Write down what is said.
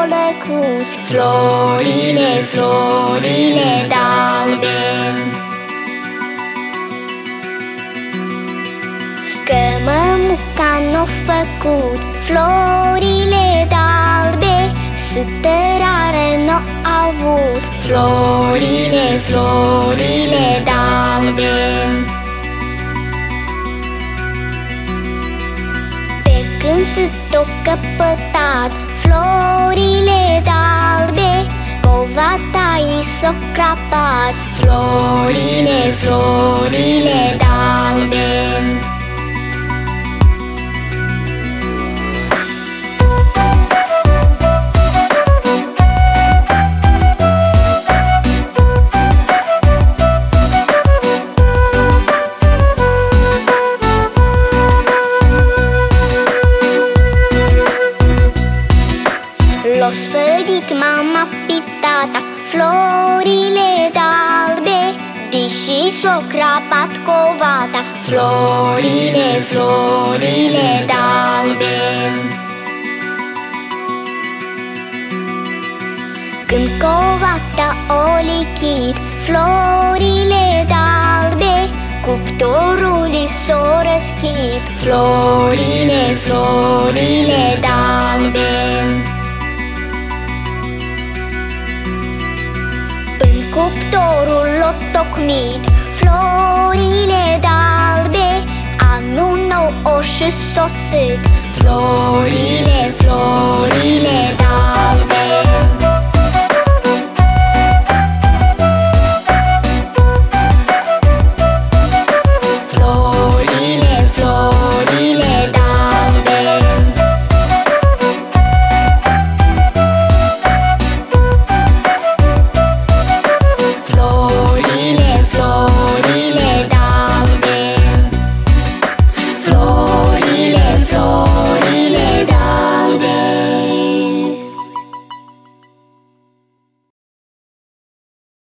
lăcuți, florile, florile d'albe. Că mămuca n-o făcut florile d'albe, sătărare n-o avut, florile, florile d'albe. Pe când s-o căpătat florile d'albe, covata i s-o crapat, florile, florile d'albe. L-o sfădit mama pi tata florile d'albe, deși s-o crapat covata, florile, florile d'albe. Când covata o lichid florile d'albe, cuptorul i s-o răschid, florile, florile d'albe. Cuptorul l-o tocmit florile d'albe, anul nou o și sosit, florile, florile